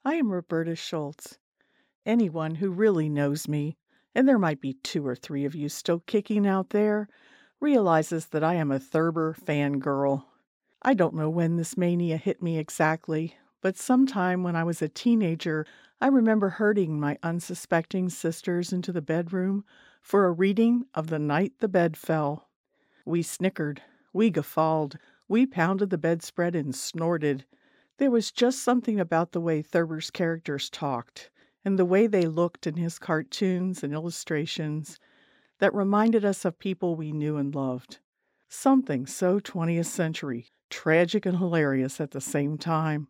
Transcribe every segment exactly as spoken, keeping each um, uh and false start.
I am Roberta Schultz. Anyone who really knows me, and there might be two or three of you still kicking out there, realizes that I am a Thurber fangirl. I don't know when this mania hit me exactly, but sometime when I was a teenager, I remember herding my unsuspecting sisters into the bedroom for a reading of The Night the Bed Fell. We snickered, we guffawed, we pounded the bedspread and snorted. There was just something about the way Thurber's characters talked, and the way they looked in his cartoons and illustrations, that reminded us of people we knew and loved. Something so twentieth century, tragic and hilarious at the same time.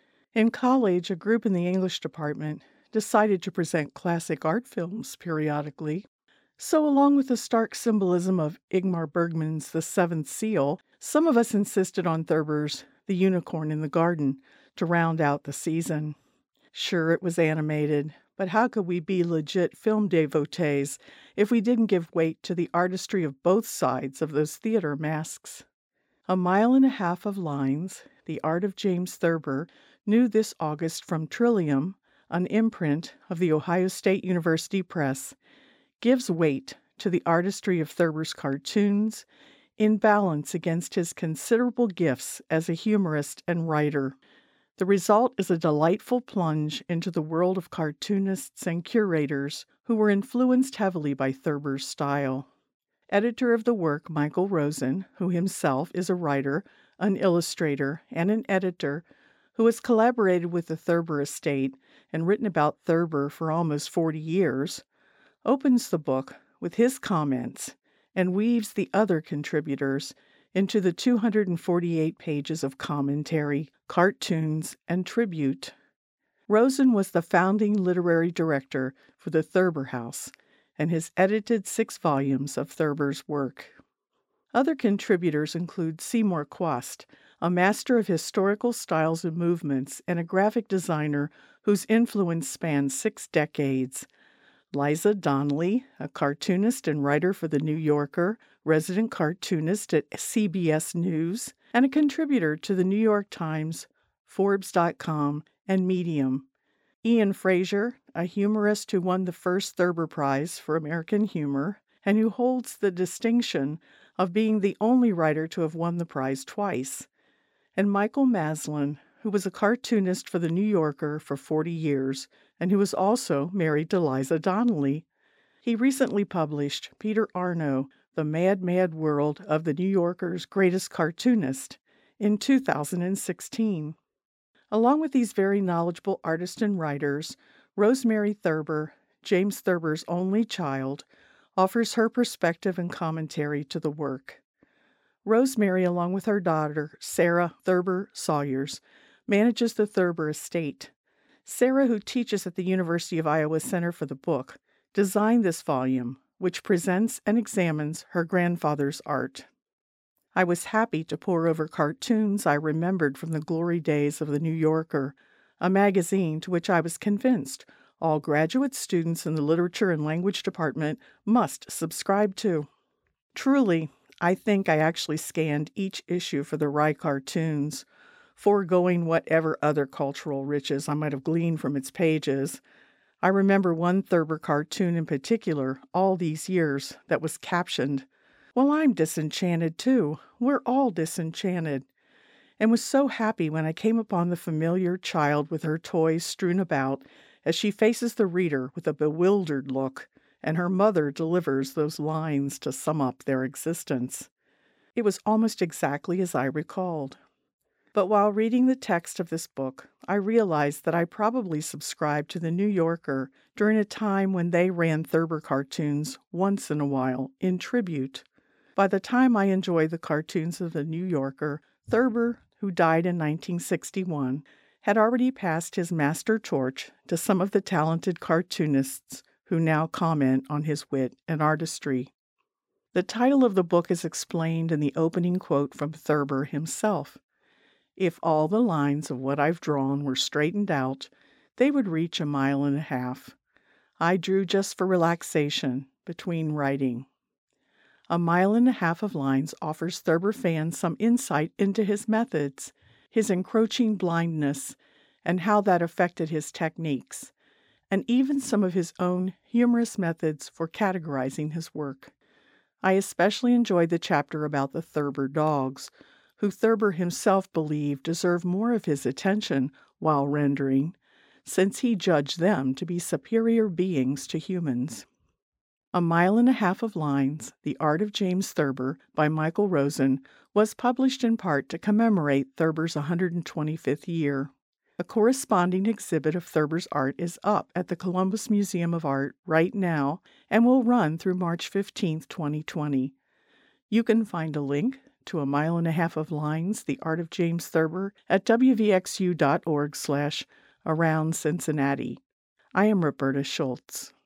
In college, a group in the English department decided to present classic art films periodically. So along with the stark symbolism of Ingmar Bergman's The Seventh Seal, some of us insisted on Thurber's The Unicorn in the Garden to round out the season. Sure, it was animated, but how could we be legit film devotees if we didn't give weight to the artistry of both sides of those theater masks? A Mile and a Half of Lines, The Art of James Thurber, new this August from Trillium, an imprint of the Ohio State University Press, gives weight to the artistry of Thurber's cartoons in balance against his considerable gifts as a humorist and writer. The result is a delightful plunge into the world of cartoonists and curators who were influenced heavily by Thurber's style. Editor of the work, Michael Rosen, who himself is a writer, an illustrator, and an editor, who has collaborated with the Thurber estate and written about Thurber for almost forty years, opens the book with his comments and weaves the other contributors into the two hundred forty-eight pages of commentary, cartoons, and tribute. Rosen was the founding literary director for the Thurber House and has edited six volumes of Thurber's work. Other contributors include Seymour Quast, a master of historical styles and movements and a graphic designer whose influence spans six decades, Liza Donnelly, a cartoonist and writer for The New Yorker, resident cartoonist at C B S News, and a contributor to The New York Times, Forbes dot com, and Medium. Ian Fraser, a humorist who won the first Thurber Prize for American Humor, and who holds the distinction of being the only writer to have won the prize twice. And Michael Maslin, who was a cartoonist for The New Yorker for forty years, and who was also married to Liza Donnelly. He recently published Peter Arno, The Mad, Mad World of the New Yorker's Greatest Cartoonist, in two thousand sixteen. Along with these very knowledgeable artists and writers, Rosemary Thurber, James Thurber's only child, offers her perspective and commentary to the work. Rosemary, along with her daughter, Sarah Thurber Sawyers, manages the Thurber estate. Sarah, who teaches at the University of Iowa Center for the Book, designed this volume, which presents and examines her grandfather's art. I was happy to pore over cartoons I remembered from the glory days of The New Yorker, a magazine to which I was convinced all graduate students in the Literature and Language Department must subscribe to. Truly, I think I actually scanned each issue for the Rye cartoons, foregoing whatever other cultural riches I might have gleaned from its pages. I remember one Thurber cartoon in particular, all these years, that was captioned, "Well, I'm disenchanted too. We're all disenchanted," and was so happy when I came upon the familiar child with her toys strewn about as she faces the reader with a bewildered look, and her mother delivers those lines to sum up their existence. It was almost exactly as I recalled. But while reading the text of this book, I realized that I probably subscribed to The New Yorker during a time when they ran Thurber cartoons once in a while in tribute. By the time I enjoyed the cartoons of The New Yorker, Thurber, who died in nineteen sixty-one, had already passed his master torch to some of the talented cartoonists who now comment on his wit and artistry. The title of the book is explained in the opening quote from Thurber himself. If all the lines of what I've drawn were straightened out, they would reach a mile and a half. I drew just for relaxation between writing. A Mile and a Half of Lines offers Thurber fans some insight into his methods, his encroaching blindness, and how that affected his techniques, and even some of his own humorous methods for categorizing his work. I especially enjoyed the chapter about the Thurber dogs, who Thurber himself believed deserved more of his attention while rendering, since he judged them to be superior beings to humans. A Mile and a Half of Lines, The Art of James Thurber by Michael Rosen, was published in part to commemorate Thurber's one hundred twenty-fifth year. A corresponding exhibit of Thurber's art is up at the Columbus Museum of Art right now and will run through March fifteenth, twenty twenty. You can find a link to A Mile and a Half of Lines, The Art of James Thurber at w v x u dot org slash around Cincinnati. I am Roberta Schultz.